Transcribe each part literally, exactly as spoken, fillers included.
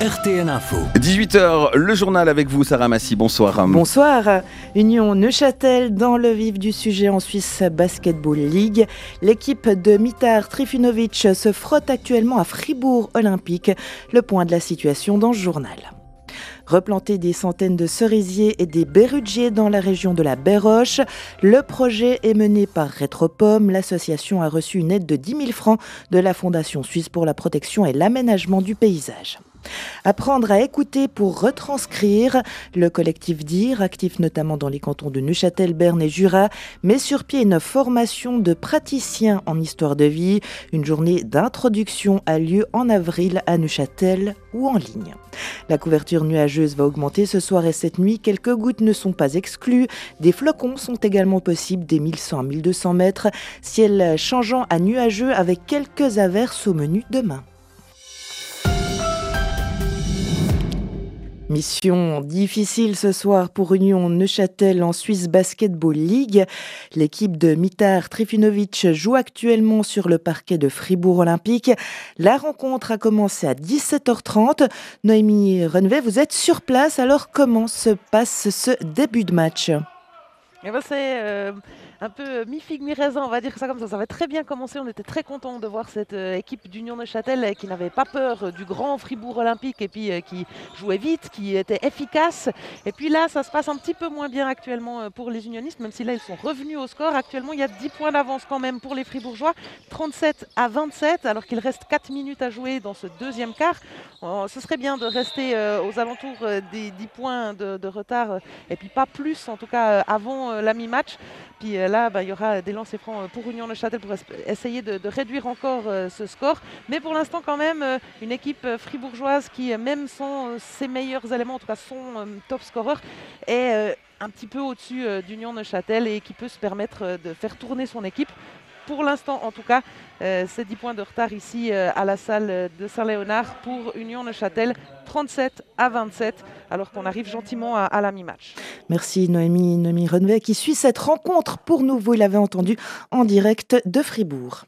R T N Info. dix-huit heures, le journal avec vous, Sarah Massy. Bonsoir. Bonsoir. Union Neuchâtel dans le vif du sujet en Swiss Basketball League. L'équipe de Mitar Trifunovic se frotte actuellement à Fribourg Olympique. Le point de la situation dans ce journal. Replanter des centaines de cerisiers et des berrugiers dans la région de la Baie-Roche. Le projet est mené par Rétropom. L'association a reçu une aide de dix mille francs de la Fondation suisse pour la protection et l'aménagement du paysage. Apprendre à écouter pour retranscrire. Le collectif D I R, actif notamment dans les cantons de Neuchâtel, Berne et Jura, met sur pied une formation de praticiens en histoire de vie. Une journée d'introduction a lieu en avril à Neuchâtel ou en ligne. La couverture nuageuse va augmenter ce soir et cette nuit. Quelques gouttes ne sont pas exclues. Des flocons sont également possibles des mille cent à mille deux cents mètres. Ciel changeant à nuageux avec quelques averses au menu demain. Mission difficile ce soir pour Union Neuchâtel en Swiss Basketball League. L'équipe de Mitar Trifunovic joue actuellement sur le parquet de Fribourg Olympique. La rencontre a commencé à dix-sept heures trente. Noémie Renvet, vous êtes sur place, alors comment se passe ce début de match ? Eh ben c'est euh, un peu mi-figue, mi-raisin, on va dire ça comme ça. Ça avait très bien commencé. On était très contents de voir cette euh, équipe d'Union Neuchâtel euh, qui n'avait pas peur euh, du grand Fribourg Olympique et puis euh, qui jouait vite, qui était efficace. Et puis là, ça se passe un petit peu moins bien actuellement euh, pour les unionistes, même si là, ils sont revenus au score. Actuellement, il y a dix points d'avance quand même pour les Fribourgeois, trente-sept à vingt-sept, alors qu'il reste quatre minutes à jouer dans ce deuxième quart. Euh, ce serait bien de rester euh, aux alentours euh, des dix points de, de retard euh, et puis pas plus, en tout cas euh, avant la mi-match. Puis euh, là, bah, il y aura des lancers francs pour Union Neuchâtel pour essayer de, de réduire encore euh, ce score. Mais pour l'instant, quand même, euh, une équipe euh, fribourgeoise qui, euh, même sans euh, ses meilleurs éléments, en tout cas son euh, top scoreur, est euh, un petit peu au-dessus euh, d'Union Neuchâtel et qui peut se permettre euh, de faire tourner son équipe. Pour l'instant, en tout cas, euh, c'est dix points de retard ici euh, à la salle de Saint-Léonard pour Union Neuchâtel, trente-sept à vingt-sept, alors qu'on arrive gentiment à, à la mi-match. Merci Noémie, Noémie Renvet qui suit cette rencontre pour nous. Vous l'avez entendu en direct de Fribourg.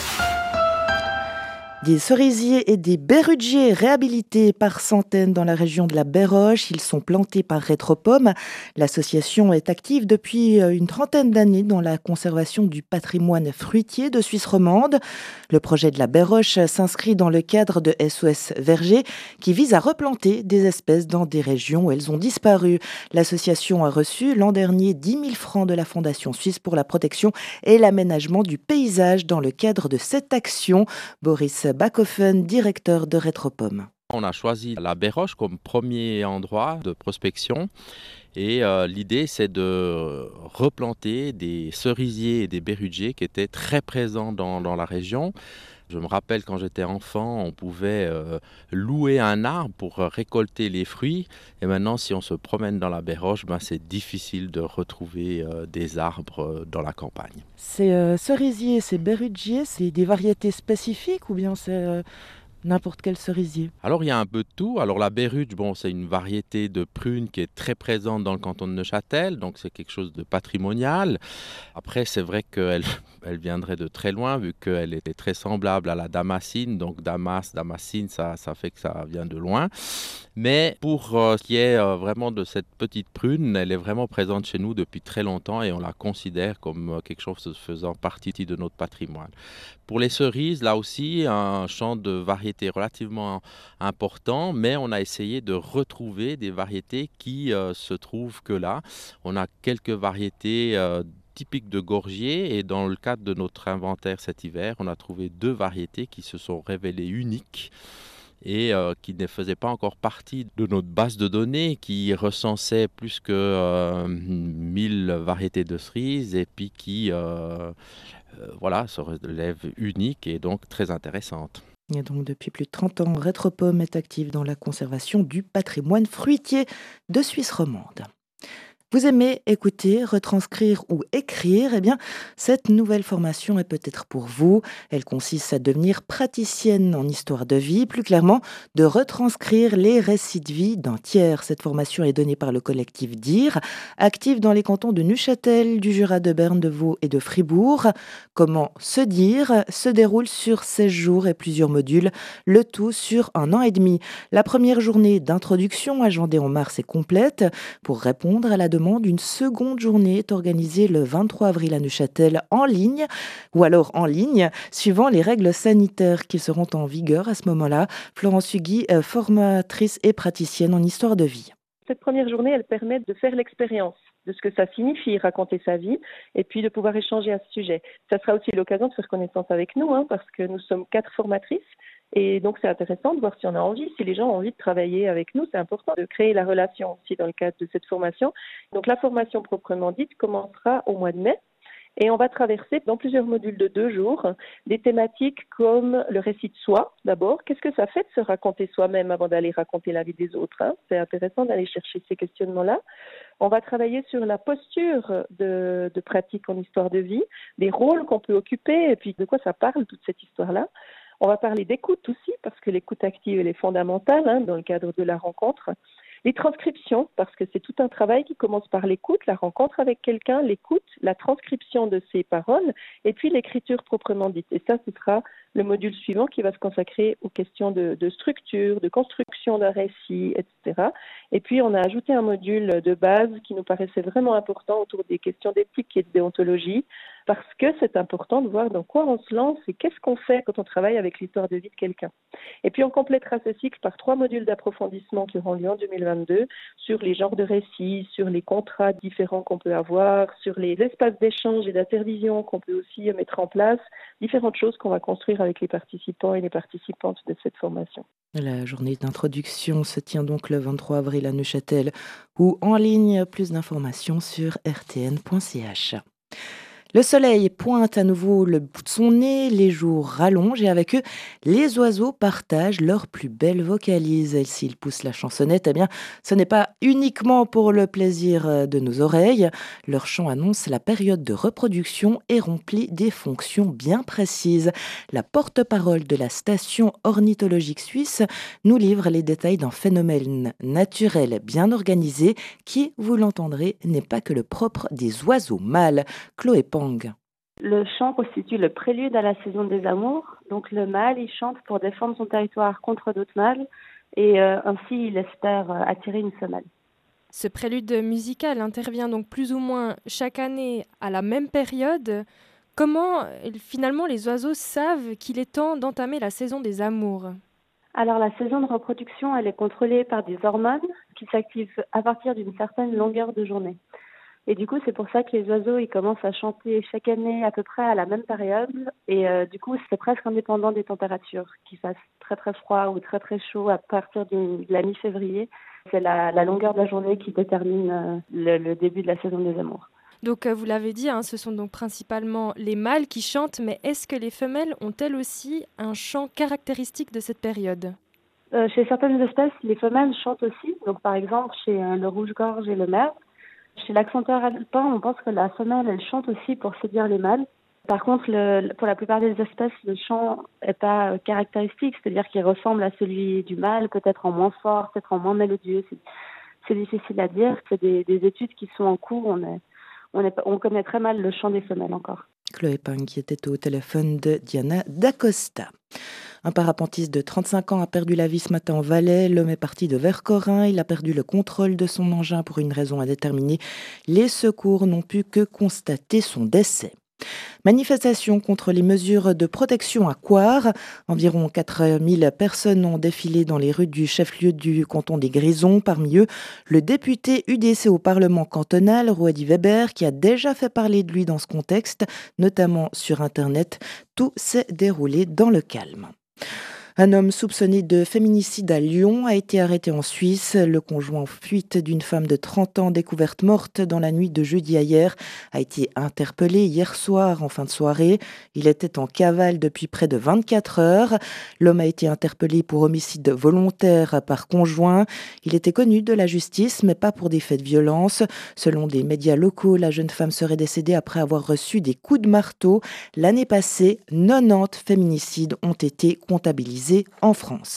Des cerisiers et des berrugiers réhabilités par centaines dans la région de la Baie-Roche. Ils sont plantés par Rétropom. L'association est active depuis une trentaine d'années dans la conservation du patrimoine fruitier de Suisse romande. Le projet de la Baie-Roche s'inscrit dans le cadre de S O S Verger qui vise à replanter des espèces dans des régions où elles ont disparu. L'association a reçu l'an dernier dix mille francs de la Fondation suisse pour la protection et l'aménagement du paysage dans le cadre de cette action. Boris Backhofen, directeur de Rétropom. On a choisi la Baie-Roche comme premier endroit de prospection et euh, l'idée c'est de replanter des cerisiers et des berrugiers qui étaient très présents dans, dans la région. Je me rappelle quand j'étais enfant, on pouvait euh, louer un arbre pour récolter les fruits. Et maintenant, si on se promène dans la Baie-Roche, ben, c'est difficile de retrouver euh, des arbres euh, dans la campagne. Ces euh, cerisiers, ces berrugiers, c'est des variétés spécifiques ou bien c'est euh, n'importe quel cerisier ? Alors, il y a un peu de tout. Alors, la berruge, bon, c'est une variété de prune qui est très présente dans le canton de Neuchâtel, donc c'est quelque chose de patrimonial. Après, c'est vrai qu'elle elle viendrait de très loin, vu qu'elle était très semblable à la damascine, donc Damas, damascine, ça, ça fait que ça vient de loin. Mais pour euh, ce qui est euh, vraiment de cette petite prune, elle est vraiment présente chez nous depuis très longtemps et on la considère comme euh, quelque chose faisant partie de notre patrimoine. Pour les cerises, là aussi, un champ de variétés relativement important, mais on a essayé de retrouver des variétés qui euh, se trouvent que là. On a quelques variétés euh, typiques de Gorgier et dans le cadre de notre inventaire cet hiver, on a trouvé deux variétés qui se sont révélées uniques et euh, qui ne faisaient pas encore partie de notre base de données qui recensait plus que euh, mille variétés de cerises et puis qui euh, euh, voilà, se relèvent uniques et donc très intéressantes. Et donc depuis plus de trente ans, Rétropom est active dans la conservation du patrimoine fruitier de Suisse romande. Vous aimez écouter, retranscrire ou écrire? Eh bien, cette nouvelle formation est peut-être pour vous. Elle consiste à devenir praticienne en histoire de vie, plus clairement, de retranscrire les récits de vie d'un tiers. Cette formation est donnée par le collectif Dire, actif dans les cantons de Neuchâtel, du Jura de Berne, de Vaud et de Fribourg. Comment se dire se déroule sur seize jours et plusieurs modules, le tout sur un an et demi. La première journée d'introduction, agendée en mars, est complète. Pour répondre à la demande, une seconde journée est organisée le vingt-trois avril à Neuchâtel en ligne, ou alors en ligne, suivant les règles sanitaires qui seront en vigueur à ce moment-là. Florence Hugui, euh, formatrice et praticienne en histoire de vie. Cette première journée, elle permet de faire l'expérience de ce que ça signifie raconter sa vie et puis de pouvoir échanger à ce sujet. Ça sera aussi l'occasion de faire connaissance avec nous, hein, parce que nous sommes quatre formatrices. Et donc, c'est intéressant de voir si on a envie, si les gens ont envie de travailler avec nous. C'est important de créer la relation aussi dans le cadre de cette formation. Donc, la formation proprement dite commencera au mois de mai. Et on va traverser dans plusieurs modules de deux jours des thématiques comme le récit de soi, d'abord. Qu'est-ce que ça fait de se raconter soi-même avant d'aller raconter la vie des autres, hein? C'est intéressant d'aller chercher ces questionnements-là. On va travailler sur la posture de, de pratique en histoire de vie, des rôles qu'on peut occuper et puis de quoi ça parle, toute cette histoire-là. On va parler d'écoute aussi, parce que l'écoute active, elle est fondamentale, hein, dans le cadre de la rencontre. Les transcriptions, parce que c'est tout un travail qui commence par l'écoute, la rencontre avec quelqu'un, l'écoute, la transcription de ses paroles, et puis l'écriture proprement dite. Et ça, ce sera le module suivant qui va se consacrer aux questions de, de structure, de construction d'un récit, et cetera. Et puis, on a ajouté un module de base qui nous paraissait vraiment important autour des questions d'éthique et de déontologie, parce que c'est important de voir dans quoi on se lance et qu'est-ce qu'on fait quand on travaille avec l'histoire de vie de quelqu'un. Et puis, on complétera ce cycle par trois modules d'approfondissement qui auront lieu en deux mille vingt-deux sur les genres de récits, sur les contrats différents qu'on peut avoir, sur les espaces d'échange et d'intervision qu'on peut aussi mettre en place, différentes choses qu'on va construire avec les participants et les participantes de cette formation. La journée d'introduction se tient donc le vingt-trois avril à Neuchâtel ou en ligne. Plus d'informations sur r t n point c h. Le soleil pointe à nouveau le bout de son nez, les jours rallongent et avec eux, les oiseaux partagent leurs plus belles vocalises. Et s'ils poussent la chansonnette, eh bien, ce n'est pas uniquement pour le plaisir de nos oreilles. Leur chant annonce la période de reproduction et remplit des fonctions bien précises. La porte-parole de la station ornithologique suisse nous livre les détails d'un phénomène naturel bien organisé qui, vous l'entendrez, n'est pas que le propre des oiseaux mâles. Chloé Pang. Le chant constitue le prélude à la saison des amours. Donc le mâle, il chante pour défendre son territoire contre d'autres mâles et euh, ainsi il espère euh, attirer une femelle. Ce prélude musical intervient donc plus ou moins chaque année à la même période. Comment finalement les oiseaux savent qu'il est temps d'entamer la saison des amours ? Alors la saison de reproduction, elle est contrôlée par des hormones qui s'activent à partir d'une certaine longueur de journée. Et du coup, c'est pour ça que les oiseaux, ils commencent à chanter chaque année à peu près à la même période. Et euh, du coup, c'est presque indépendant des températures, qu'il fasse très très froid ou très très chaud à partir du, de la mi-février. C'est la, la longueur de la journée qui détermine euh, le, le début de la saison des amours. Donc, euh, vous l'avez dit, hein, ce sont donc principalement les mâles qui chantent, mais est-ce que les femelles ont elles aussi un chant caractéristique de cette période ? euh, Chez certaines espèces, les femelles chantent aussi. Donc, par exemple, chez euh, le rouge-gorge et le merle. Chez l'accenteur alpin, on pense que la femelle, elle chante aussi pour séduire les mâles. Par contre, le, pour la plupart des espèces, le chant n'est pas caractéristique, c'est-à-dire qu'il ressemble à celui du mâle, peut-être en moins fort, peut-être en moins mélodieux. C'est, c'est difficile à dire. C'est des, des études qui sont en cours. On, est, on, est, on connaît très mal le chant des femelles encore. Chloé Pang qui était au téléphone de Diana D'Acosta. Un parapentiste de trente-cinq ans a perdu la vie ce matin en Valais. L'homme est parti de Vercorin. Il a perdu le contrôle de son engin pour une raison indéterminée. Les secours n'ont pu que constater son décès. Manifestation contre les mesures de protection à Coire. Environ quatre mille personnes ont défilé dans les rues du chef-lieu du canton des Grisons. Parmi eux, le député U D C au Parlement cantonal, Ruedi Weber, qui a déjà fait parler de lui dans ce contexte, notamment sur Internet. Tout s'est déroulé dans le calme. Un homme soupçonné de féminicide à Lyon a été arrêté en Suisse. Le conjoint en fuite d'une femme de trente ans découverte morte dans la nuit de jeudi à hier a été interpellé hier soir en fin de soirée. Il était en cavale depuis près de vingt-quatre heures. L'homme a été interpellé pour homicide volontaire par conjoint. Il était connu de la justice, mais pas pour des faits de violence. Selon des médias locaux, la jeune femme serait décédée après avoir reçu des coups de marteau. L'année passée, quatre-vingt-dix féminicides ont été comptabilisés en France.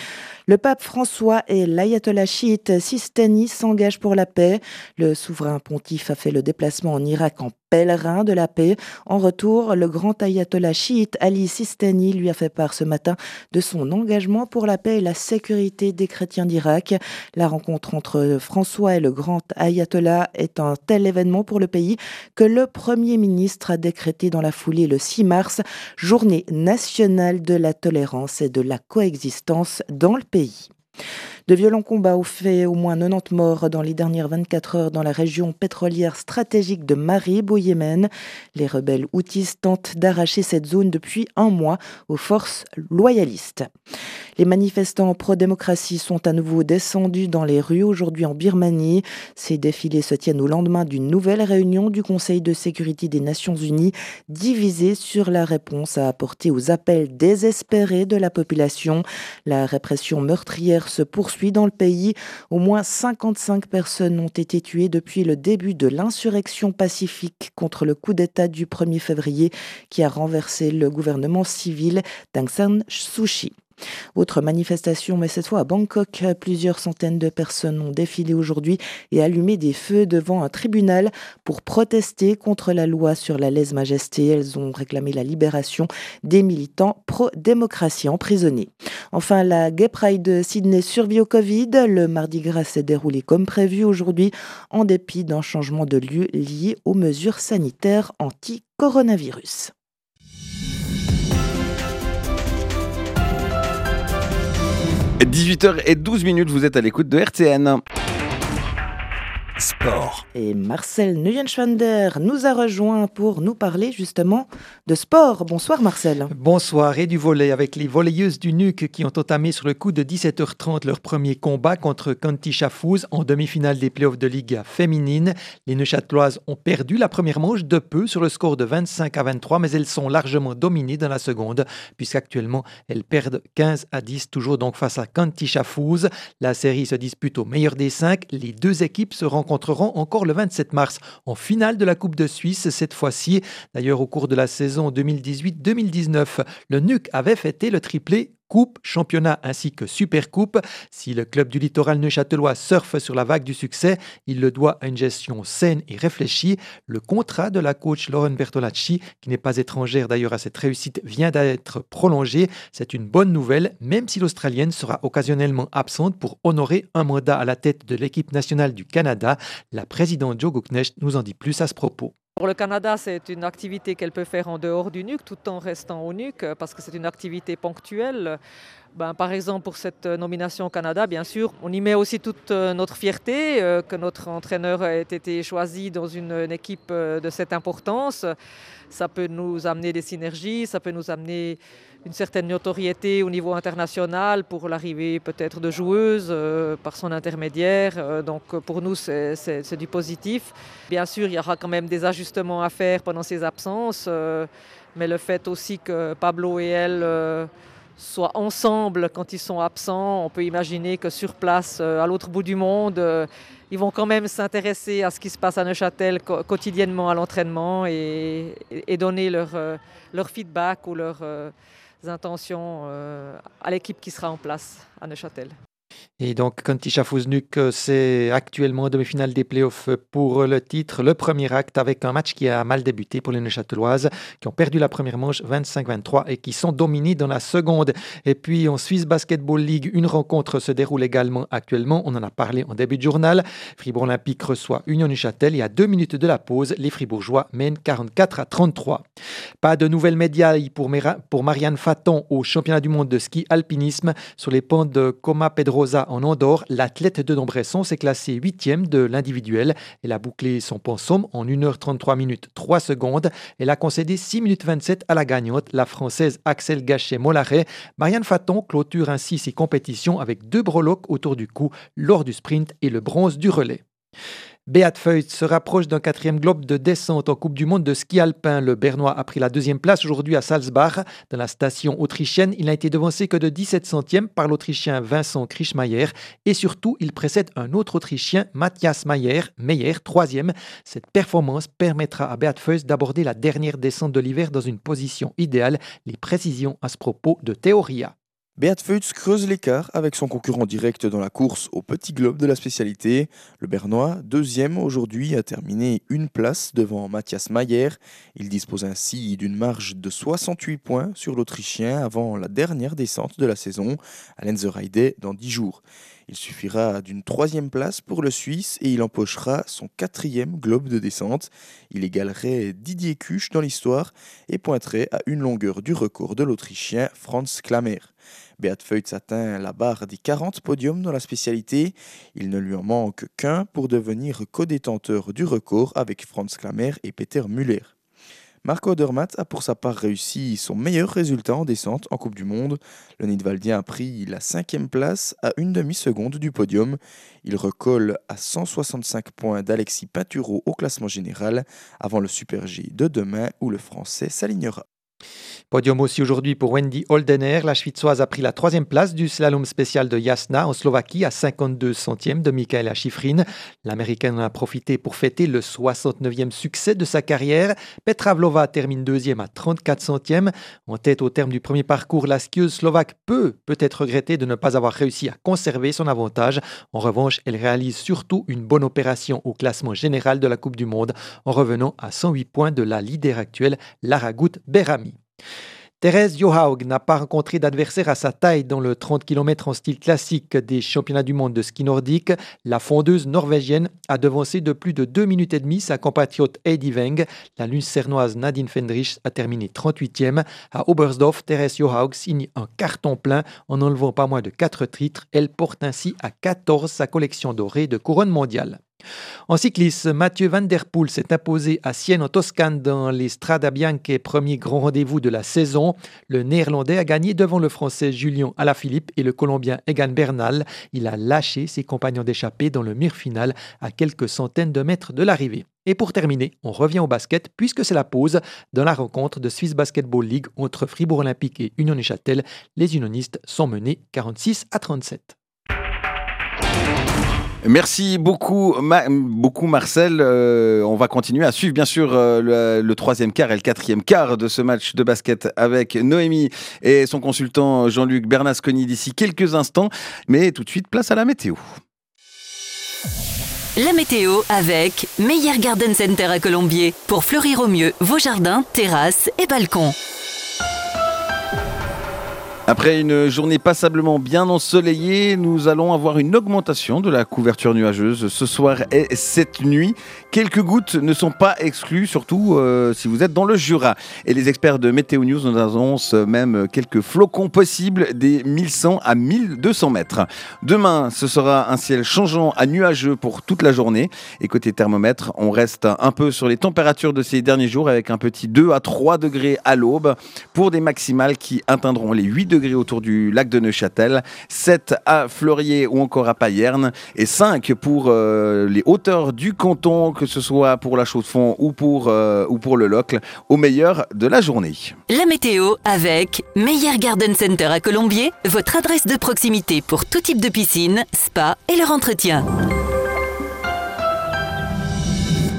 Le pape François et l'ayatollah chiite Sistani s'engagent pour la paix. Le souverain pontife a fait le déplacement en Irak en pèlerin de la paix. En retour, le grand ayatollah chiite Ali Sistani lui a fait part ce matin de son engagement pour la paix et la sécurité des chrétiens d'Irak. La rencontre entre François et le grand ayatollah est un tel événement pour le pays que le Premier ministre a décrété dans la foulée le six mars, journée nationale de la tolérance et de la coexistence dans le pays. De violents combats ont fait au moins quatre-vingt-dix morts dans les dernières vingt-quatre heures dans la région pétrolière stratégique de Marib au Yémen. Les rebelles houthis tentent d'arracher cette zone depuis un mois aux forces loyalistes. Les manifestants pro-démocratie sont à nouveau descendus dans les rues aujourd'hui en Birmanie. Ces défilés se tiennent au lendemain d'une nouvelle réunion du Conseil de sécurité des Nations Unies, divisée sur la réponse à apporter aux appels désespérés de la population. La répression meurtrière se poursuit dans le pays. Au moins cinquante-cinq personnes ont été tuées depuis le début de l'insurrection pacifique contre le coup d'État du premier février qui a renversé le gouvernement civil d'Aung San Suu Kyi. Autre manifestation, mais cette fois à Bangkok, plusieurs centaines de personnes ont défilé aujourd'hui et allumé des feux devant un tribunal pour protester contre la loi sur la lèse-majesté. Elles ont réclamé la libération des militants pro-démocratie emprisonnés. Enfin, la Gay Pride de Sydney survit au Covid. Le Mardi Gras s'est déroulé comme prévu aujourd'hui, en dépit d'un changement de lieu lié aux mesures sanitaires anti-coronavirus. dix-huit heures douze, vous êtes à l'écoute de R T N. Sport. Et Marcel Neuenschwander nous a rejoint pour nous parler justement de sport. Bonsoir Marcel. Bonsoir, et du volley avec les volleyeuses du N U C qui ont entamé sur le coup de dix-sept heures trente leur premier combat contre Conti-Chafouz en demi-finale des playoffs de Liga féminine. Les Neuchâteloises ont perdu la première manche de peu sur le score de vingt-cinq à vingt-trois, mais elles sont largement dominées dans la seconde puisqu'actuellement elles perdent quinze à dix, toujours donc face à Conti-Chafouz. La série se dispute au meilleur des cinq. Les deux équipes se rencontreront encore le vingt-sept mars en finale de la Coupe de Suisse cette fois-ci. D'ailleurs, au cours de la saison deux mille dix-huit deux mille dix-neuf, le N U C avait fêté le triplé Coupe, championnat ainsi que Supercoupe. Si le club du littoral neuchâtelois surfe sur la vague du succès, il le doit à une gestion saine et réfléchie. Le contrat de la coach Lauren Bertolacci, qui n'est pas étrangère d'ailleurs à cette réussite, vient d'être prolongé. C'est une bonne nouvelle, même si l'Australienne sera occasionnellement absente pour honorer un mandat à la tête de l'équipe nationale du Canada. La présidente Jo Guknecht nous en dit plus à ce propos. Pour le Canada, c'est une activité qu'elle peut faire en dehors du N U C, tout en restant au N U C, parce que c'est une activité ponctuelle. Ben, par exemple, pour cette nomination au Canada, bien sûr, on y met aussi toute notre fierté euh, que notre entraîneur ait été choisi dans une, une équipe de cette importance. Ça peut nous amener des synergies, ça peut nous amener une certaine notoriété au niveau international pour l'arrivée peut-être de joueuses euh, par son intermédiaire. Euh, donc pour nous, c'est, c'est, c'est du positif. Bien sûr, il y aura quand même des ajustements à faire pendant ces absences, euh, mais le fait aussi que Pablo et elle euh, soient ensemble quand ils sont absents, on peut imaginer que sur place, euh, à l'autre bout du monde, euh, ils vont quand même s'intéresser à ce qui se passe à Neuchâtel co- quotidiennement à l'entraînement et, et donner leur, euh, leur feedback ou leur... Euh, intentions euh, à l'équipe qui sera en place à Neuchâtel. Et donc, Conti-Chafouz N U C, c'est actuellement en demi-finale des playoffs pour le titre. Le premier acte avec un match qui a mal débuté pour les Neuchâteloises, qui ont perdu la première manche vingt-cinq vingt-trois et qui sont dominées dans la seconde. Et puis, en Swiss Basketball League, une rencontre se déroule également actuellement. On en a parlé en début de journal. Fribourg Olympique reçoit Union Neuchâtel. Et à deux minutes de la pause, les Fribourgeois mènent quarante-quatre à trente-trois. Pas de nouvelles médailles pour, Mera- pour Marianne Faton au championnat du monde de ski alpinisme sur les pentes de Coma Pedrosa Plaza en Andorre, l'athlète de Dombresson s'est classée huitième de l'individuel. Elle a bouclé son pensum en une heure trente-trois minutes trois secondes. Elle a concédé six minutes vingt-sept à la gagnante, la Française Axel Gachet-Mollaret. Marianne Faton clôture ainsi ses compétitions avec deux breloques autour du cou lors du sprint et le bronze du relais. Beat Feuz se rapproche d'un quatrième globe de descente en Coupe du Monde de ski alpin. Le Bernois a pris la deuxième place aujourd'hui à Salzbach. Dans la station autrichienne, il n'a été devancé que de dix-sept centièmes par l'Autrichien Vincent Krischmeier. Et surtout, il précède un autre Autrichien, Matthias Meyer, Meyer, troisième. Cette performance permettra à Beat Feuz d'aborder la dernière descente de l'hiver dans une position idéale. Les précisions à ce propos de Theoria. Beat Feuz creuse l'écart avec son concurrent direct dans la course au petit globe de la spécialité. Le Bernois, deuxième aujourd'hui, a terminé une place devant Matthias Meyer. Il dispose ainsi d'une marge de soixante-huit points sur l'Autrichien avant la dernière descente de la saison à Lenzerheide dans dix jours. Il suffira d'une troisième place pour le Suisse et il empochera son quatrième globe de descente. Il égalerait Didier Kusch dans l'histoire et pointerait à une longueur du record de l'Autrichien Franz Klammer. Beat Feuz atteint la barre des quarante podiums dans la spécialité. Il ne lui en manque qu'un pour devenir co-détenteur du record avec Franz Klammer et Peter Müller. Marco Odermatt a pour sa part réussi son meilleur résultat en descente en Coupe du Monde. Le Nidwaldien a pris la cinquième place à une demi-seconde du podium. Il recolle à cent soixante-cinq points d'Alexis Pinturo au classement général avant le Super G de demain où le Français s'alignera. Podium aussi aujourd'hui pour Wendy Holdener. La Schwitzoise a pris la troisième place du slalom spécial de Jasna en Slovaquie à cinquante-deux centièmes de Michaela Schifrin. L'Américaine en a profité pour fêter le soixante-neuvième succès de sa carrière. Petra Vlova termine deuxième à trente-quatre centièmes. En tête au terme du premier parcours, la skieuse slovaque peut peut-être regretter de ne pas avoir réussi à conserver son avantage. En revanche, elle réalise surtout une bonne opération au classement général de la Coupe du Monde en revenant à cent huit points de la leader actuelle, Lara Gut-Berami. Therese Johaug n'a pas rencontré d'adversaire à sa taille dans le trente kilomètres en style classique des championnats du monde de ski nordique. La fondeuse norvégienne a devancé de plus de deux minutes et demie sa compatriote Heidi Weng. La lucernoise Nadine Fendrich a terminé trente-huitième. À Oberstdorf, Therese Johaug signe un carton plein en enlevant pas moins de quatre titres. Elle porte ainsi à quatorze sa collection dorée de couronne mondiale. En cyclisme, Mathieu Van Der Poel s'est imposé à Sienne en Toscane dans les Strade Bianche, premier grand rendez-vous de la saison. Le Néerlandais a gagné devant le Français Julien Alaphilippe et le Colombien Egan Bernal. Il a lâché ses compagnons d'échappée dans le mur final à quelques centaines de mètres de l'arrivée. Et pour terminer, on revient au basket puisque c'est la pause dans la rencontre de Swiss Basketball League entre Fribourg Olympique et Union Neuchâtel. Les unionistes sont menés quarante-six à trente-sept. Merci beaucoup, Ma- beaucoup Marcel. Euh, on va continuer à suivre bien sûr euh, le, le troisième quart et le quatrième quart de ce match de basket avec Noémie et son consultant Jean-Luc Bernasconi d'ici quelques instants. Mais tout de suite, place à la météo. La météo avec Meyer Garden Center à Colombier pour fleurir au mieux vos jardins, terrasses et balcons. Après une journée passablement bien ensoleillée, nous allons avoir une augmentation de la couverture nuageuse ce soir et cette nuit. Quelques gouttes ne sont pas exclues, surtout euh, si vous êtes dans le Jura. Et les experts de Météo News nous annoncent même quelques flocons possibles des mille cent à mille deux cents mètres. Demain, ce sera un ciel changeant à nuageux pour toute la journée. Et côté thermomètre, on reste un peu sur les températures de ces derniers jours avec un petit deux à trois degrés à l'aube pour des maximales qui atteindront les huit degrés autour du lac de Neuchâtel, sept à Fleurier ou encore à Payerne et cinq pour euh, les hauteurs du canton, que ce soit pour la Chaux-de-Fonds ou pour, euh, ou pour le Locle, au meilleur de la journée. La météo avec Meyer Garden Center à Colombier, votre adresse de proximité pour tout type de piscine, spa et leur entretien.